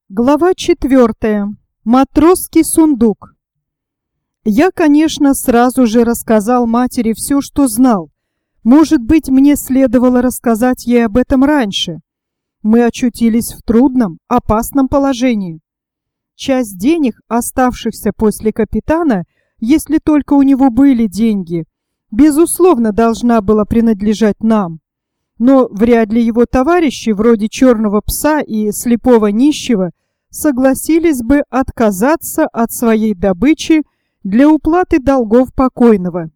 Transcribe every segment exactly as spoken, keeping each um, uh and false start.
Глава четвертая. Матросский сундук. Я, конечно, сразу же рассказал матери все, что знал. Может быть, мне следовало рассказать ей об этом раньше. Мы очутились в трудном, опасном положении. Часть денег, оставшихся после капитана, если только у него были деньги, безусловно, должна была принадлежать нам. Но вряд ли его товарищи, вроде черного пса и слепого нищего, согласились бы отказаться от своей добычи для уплаты долгов покойного.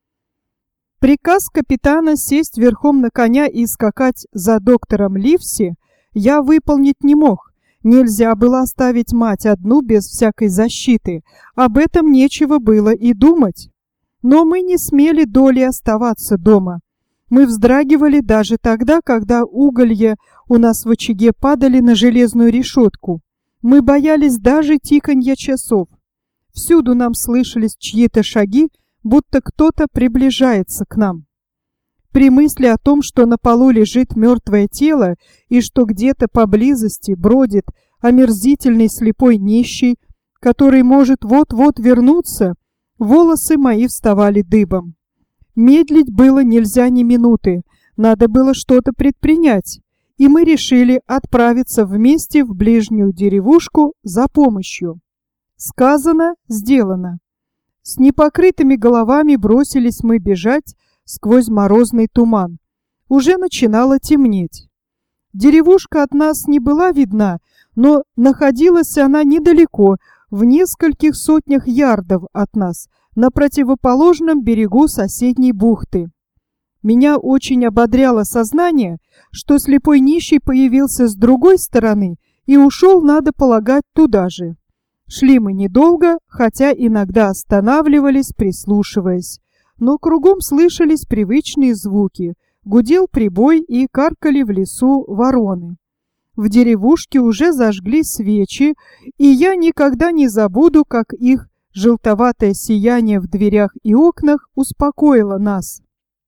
Приказ капитана сесть верхом на коня и скакать за доктором Ливси я выполнить не мог. Нельзя было оставить мать одну без всякой защиты, об этом нечего было и думать. Но мы не смели долей оставаться дома. Мы вздрагивали даже тогда, когда уголья у нас в очаге падали на железную решетку. Мы боялись даже тиканья часов. Всюду нам слышались чьи-то шаги, будто кто-то приближается к нам. При мысли о том, что на полу лежит мертвое тело и что где-то поблизости бродит омерзительный слепой нищий, который может вот-вот вернуться, волосы мои вставали дыбом. Медлить было нельзя ни минуты, надо было что-то предпринять, и мы решили отправиться вместе в ближнюю деревушку за помощью. Сказано, сделано. С непокрытыми головами бросились мы бежать сквозь морозный туман. Уже начинало темнеть. Деревушка от нас не была видна, но находилась она недалеко, в нескольких сотнях ярдов от нас, на противоположном берегу соседней бухты. Меня очень ободряло сознание, что слепой нищий появился с другой стороны и ушел, надо полагать, туда же. Шли мы недолго, хотя иногда останавливались, прислушиваясь, но кругом слышались привычные звуки, гудел прибой и каркали в лесу вороны. В деревушке уже зажгли свечи, и я никогда не забуду, как их желтоватое сияние в дверях и окнах успокоило нас.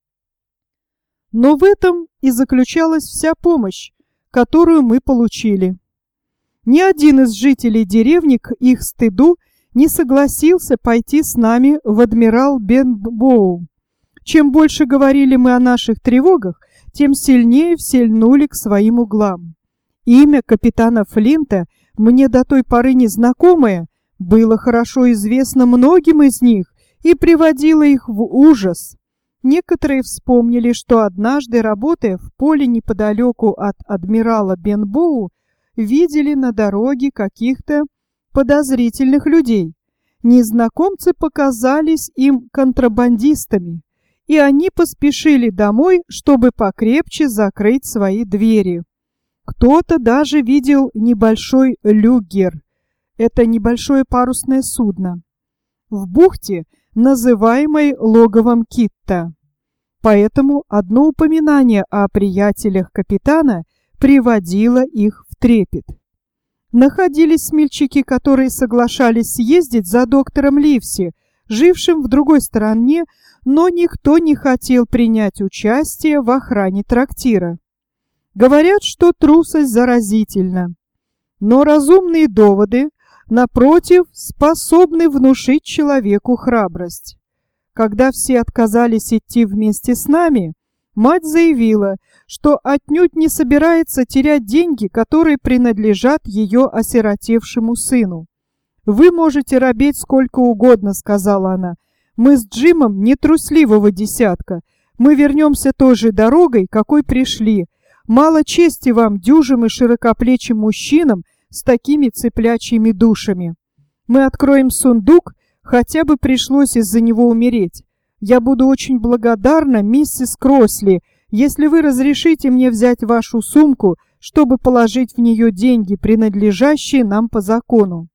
Но в этом и заключалась вся помощь, которую мы получили. Ни один из жителей деревни к их стыду не согласился пойти с нами в адмирал Бенбоу. Чем больше говорили мы о наших тревогах, тем сильнее все льнули к своим углам. Имя капитана Флинта, мне до той поры незнакомое, было хорошо известно многим из них и приводило их в ужас. Некоторые вспомнили, что однажды, работая в поле неподалеку от адмирала Бенбоу, видели на дороге каких-то подозрительных людей. Незнакомцы показались им контрабандистами, и они поспешили домой, чтобы покрепче закрыть свои двери. Кто-то даже видел небольшой люгер. Это небольшое парусное судно в бухте, называемой логовом Китта. Поэтому одно упоминание о приятелях капитана приводило их в трепет. Находились смельчаки, которые соглашались съездить за доктором Ливси, жившим в другой стороне, но никто не хотел принять участие в охране трактира. Говорят, что трусость заразительна, но разумные доводы, напротив, способны внушить человеку храбрость. Когда все отказались идти вместе с нами, мать заявила, что отнюдь не собирается терять деньги, которые принадлежат ее осиротевшему сыну. «Вы можете робеть сколько угодно», — сказала она. «Мы с Джимом не трусливого десятка. Мы вернемся той же дорогой, какой пришли. Мало чести вам, дюжим и широкоплечим мужчинам, с такими цыплячьими душами. Мы откроем сундук, хотя бы пришлось из-за него умереть. Я буду очень благодарна, миссис Кросли, если вы разрешите мне взять вашу сумку, чтобы положить в нее деньги, принадлежащие нам по закону».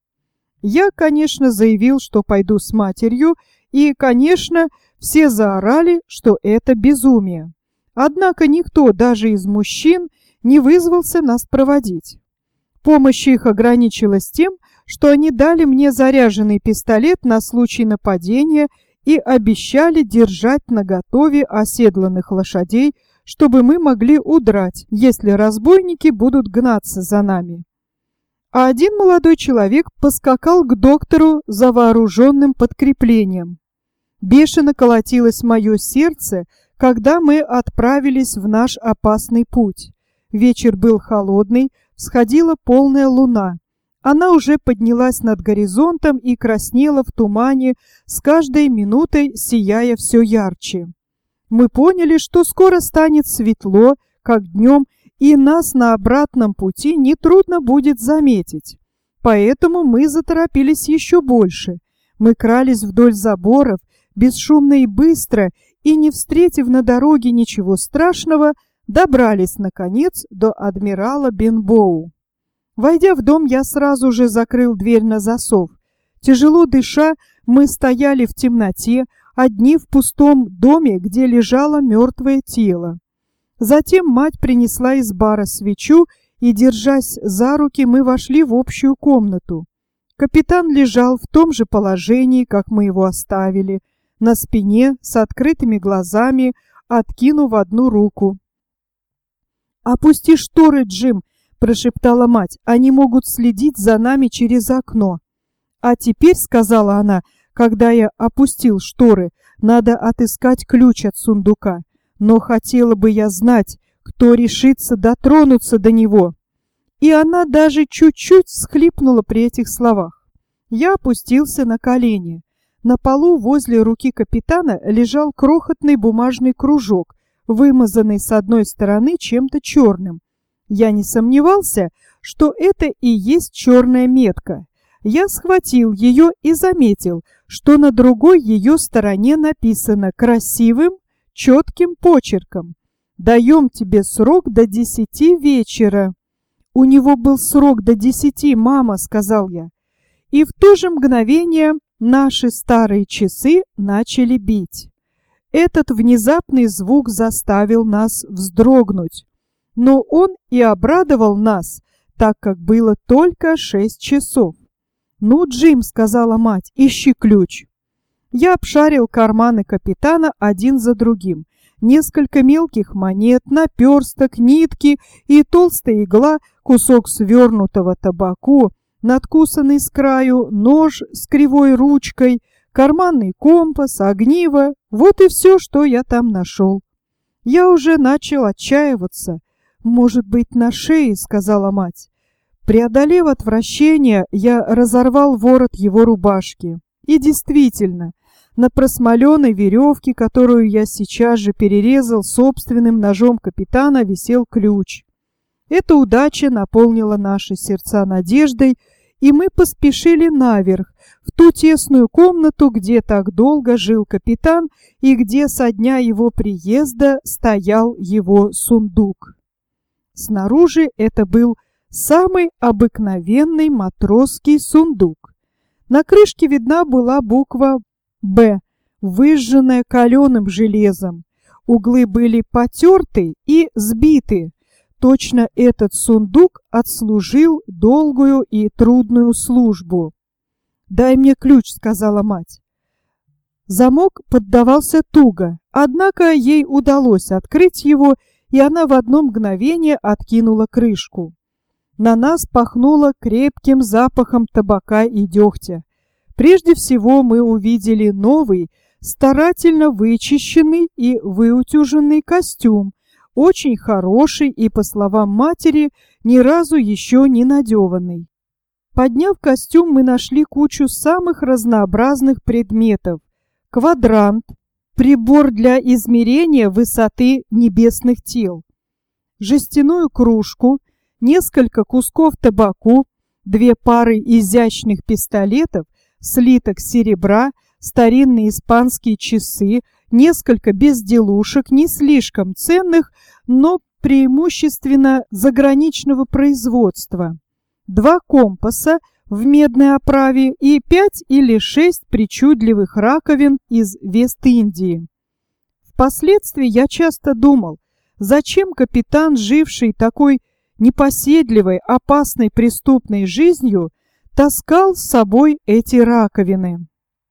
Я, конечно, заявил, что пойду с матерью, и, конечно, все заорали, что это безумие. Однако никто, даже из мужчин, не вызвался нас проводить. Помощь их ограничилась тем, что они дали мне заряженный пистолет на случай нападения и обещали держать наготове оседланных лошадей, чтобы мы могли удрать, если разбойники будут гнаться за нами. а один молодой человек поскакал к доктору за вооруженным подкреплением. Бешено колотилось мое сердце, когда мы отправились в наш опасный путь. Вечер был холодный, всходила полная луна. Она уже поднялась над горизонтом и краснела в тумане, с каждой минутой сияя все ярче. Мы поняли, что скоро станет светло, как днем, и нас на обратном пути нетрудно будет заметить. Поэтому мы заторопились еще больше. Мы крались вдоль заборов, бесшумно и быстро, и, не встретив на дороге ничего страшного, добрались, наконец, до адмирала Бенбоу. Войдя в дом, я сразу же закрыл дверь на засов. Тяжело дыша, мы стояли в темноте, одни в пустом доме, где лежало мертвое тело. Затем мать принесла из бара свечу, и, держась за руки, мы вошли в общую комнату. Капитан лежал в том же положении, как мы его оставили, на спине, с открытыми глазами, откинув одну руку. «Опусти шторы, Джим!» — прошептала мать. «Они могут следить за нами через окно». «А теперь, — сказала она, когда я опустил шторы, — надо отыскать ключ от сундука. Но хотела бы я знать, кто решится дотронуться до него». И она даже чуть-чуть всхлипнула при этих словах. Я опустился на колени. На полу возле руки капитана лежал крохотный бумажный кружок, вымазанный с одной стороны чем-то черным. Я не сомневался, что это и есть черная метка. Я схватил ее и заметил, что на другой ее стороне написано красивым, четким почерком: «Даем тебе срок до десяти вечера». «У него был срок до десяти, мама», — сказал я. И в то же мгновение наши старые часы начали бить. Этот внезапный звук заставил нас вздрогнуть. Но он и обрадовал нас, так как было только шесть часов. «Ну, Джим, — сказала мать, — ищи ключ». Я обшарил карманы капитана один за другим. Несколько мелких монет, наперсток, нитки и толстая игла, кусок свернутого табаку, надкусанный с краю, нож с кривой ручкой, карманный компас, огниво — вот и все, что я там нашел. Я уже начал отчаиваться. «Может быть, на шее?» — сказала мать. Преодолев отвращение, я разорвал ворот его рубашки. И действительно, на просмоленной веревке, которую я сейчас же перерезал собственным ножом капитана, висел ключ. Эта удача наполнила наши сердца надеждой, и мы поспешили наверх, в ту тесную комнату, где так долго жил капитан и где со дня его приезда стоял его сундук. Снаружи это был самый обыкновенный матросский сундук. На крышке видна была буква «Б», выжженная каленым железом. Углы были потерты и сбиты. Точно этот сундук отслужил долгую и трудную службу. «Дай мне ключ», — сказала мать. Замок поддавался туго, однако ей удалось открыть его, и она в одно мгновение откинула крышку. На нас пахнуло крепким запахом табака и дегтя. Прежде всего мы увидели новый, старательно вычищенный и выутюженный костюм, очень хороший и, по словам матери, ни разу еще не надеванный. Подняв костюм, мы нашли кучу самых разнообразных предметов: квадрант, прибор для измерения высоты небесных тел, жестяную кружку, несколько кусков табаку, две пары изящных пистолетов, слиток серебра, старинные испанские часы, несколько безделушек, не слишком ценных, но преимущественно заграничного производства, два компаса в медной оправе и пять или шесть причудливых раковин из Вест-Индии. Впоследствии я часто думал, зачем капитан, живший такой непоседливой, опасной преступной жизнью, таскал с собой эти раковины.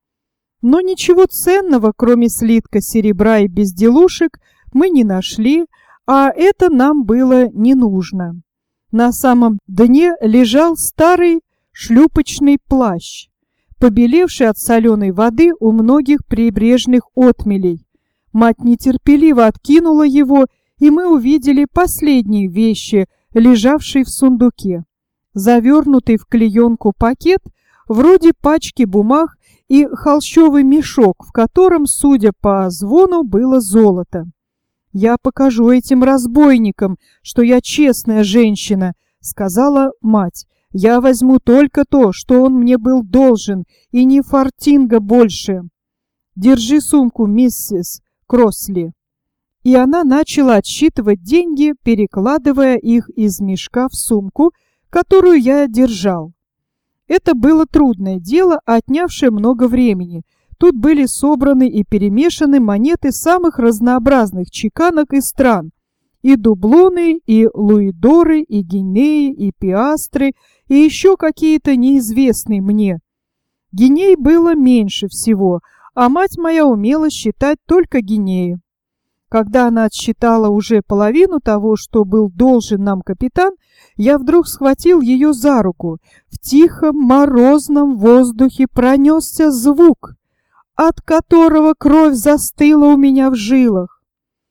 Но ничего ценного, кроме слитка серебра и безделушек, мы не нашли, а это нам было не нужно. На самом дне лежал старый шлюпочный плащ, побелевший от соленой воды у многих прибрежных отмелей. Мать нетерпеливо откинула его, и мы увидели последние вещи, лежавшие в сундуке. Завернутый в клеенку пакет, вроде пачки бумаг, и холщовый мешок, в котором, судя по звону, было золото. «Я покажу этим разбойникам, что я честная женщина», — сказала мать. «Я возьму только то, что он мне был должен, и ни фартинга больше. Держи сумку, миссис Кросли». И она начала отсчитывать деньги, перекладывая их из мешка в сумку, которую я держал. Это было трудное дело, отнявшее много времени. Тут были собраны и перемешаны монеты самых разнообразных чеканок и стран. И дублоны, и луидоры, и гинеи, и пиастры, и еще какие-то неизвестные мне. Гиней было меньше всего, а мать моя умела считать только гинеи. Когда она отсчитала уже половину того, что был должен нам капитан, я вдруг схватил ее за руку. В тихом морозном воздухе пронесся звук, от которого кровь застыла у меня в жилах.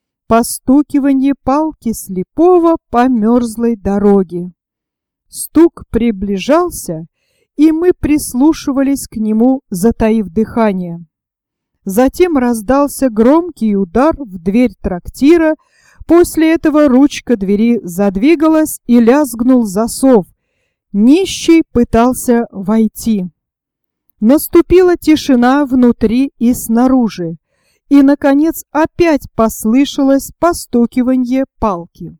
Постукивание палки слепого по мерзлой дороге. Стук приближался, и мы прислушивались к нему, затаив дыхание. Затем раздался громкий удар в дверь трактира. После этого ручка двери задвигалась, и лязгнул засов. Нищий пытался войти. Наступила тишина внутри и снаружи, и, наконец, опять послышалось постукивание палки.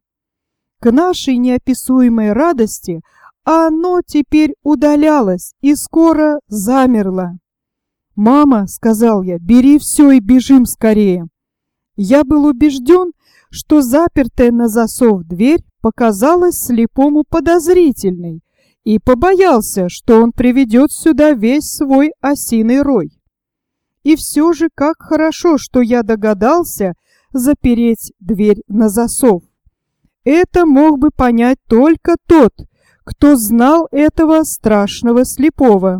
К нашей неописуемой радости оно теперь удалялось и скоро замерло. «Мама, — сказал я, — бери все и бежим скорее». Я был убежден, что запертая на засов дверь показалась слепому подозрительной, и побоялся, что он приведет сюда весь свой осиный рой. И все же как хорошо, что я догадался запереть дверь на засов. Это мог бы понять только тот, кто знал этого страшного слепого.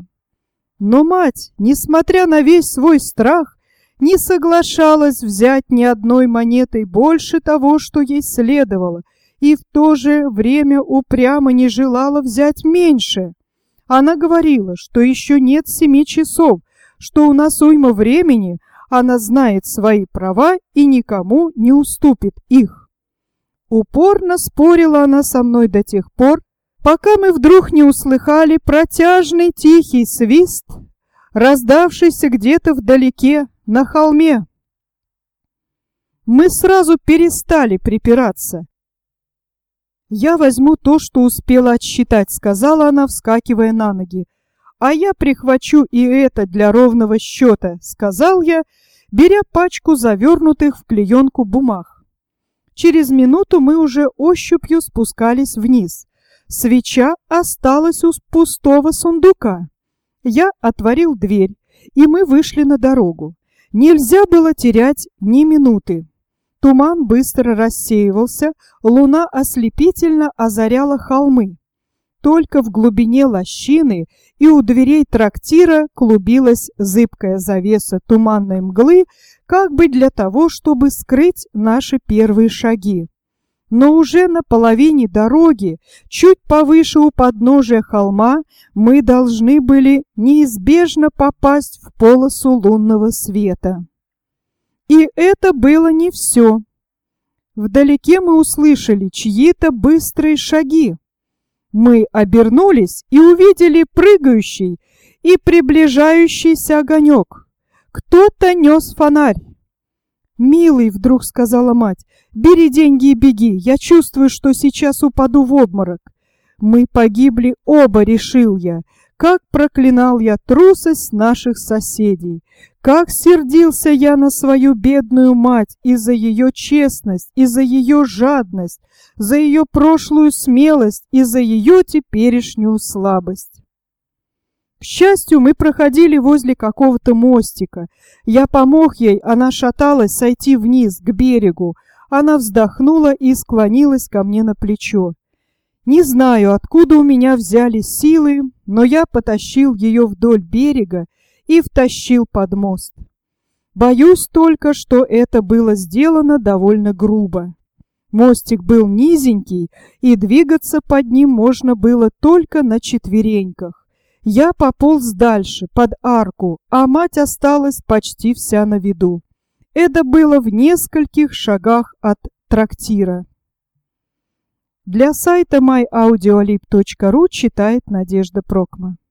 Но мать, несмотря на весь свой страх, не соглашалась взять ни одной монетой больше того, что ей следовало, и в то же время упрямо не желала взять меньше. Она говорила, что еще нет семи часов, что у нас уйма времени, она знает свои права и никому не уступит их. Упорно спорила она со мной до тех пор, пока мы вдруг не услыхали протяжный тихий свист, раздавшийся где-то вдалеке на холме. Мы сразу перестали припираться. «Я возьму то, что успела отсчитать», — сказала она, вскакивая на ноги. «А я прихвачу и это для ровного счета», — сказал я, беря пачку завернутых в клеенку бумаг. Через минуту мы уже ощупью спускались вниз. Свеча осталась у пустого сундука. Я отворил дверь, и мы вышли на дорогу. Нельзя было терять ни минуты. Туман быстро рассеивался, луна ослепительно озаряла холмы. Только в глубине лощины и у дверей трактира клубилась зыбкая завеса туманной мглы, как бы для того, чтобы скрыть наши первые шаги. Но уже на половине дороги, чуть повыше у подножия холма, мы должны были неизбежно попасть в полосу лунного света. И это было не все. Вдалеке мы услышали чьи-то быстрые шаги. Мы обернулись и увидели прыгающий и приближающийся огонек. Кто-то нес фонарь. «Милый, — вдруг сказала мать, — бери деньги и беги. Я чувствую, что сейчас упаду в обморок». Мы погибли оба, решил я. Как проклинал я трусость наших соседей! Как сердился я на свою бедную мать из-за ее честность, из-за ее жадность, за ее прошлую смелость и за ее теперешнюю слабость! К счастью, мы проходили возле какого-то мостика. Я помог ей, она шаталась, сойти вниз, к берегу. Она вздохнула и склонилась ко мне на плечо. Не знаю, откуда у меня взялись силы, но я потащил ее вдоль берега и втащил под мост. Боюсь только, что это было сделано довольно грубо. Мостик был низенький, и двигаться под ним можно было только на четвереньках. Я пополз дальше, под арку, а мать осталась почти вся на виду. Это было в нескольких шагах от трактира. Для сайта май аудиолиб точка ру читает Надежда Прокма.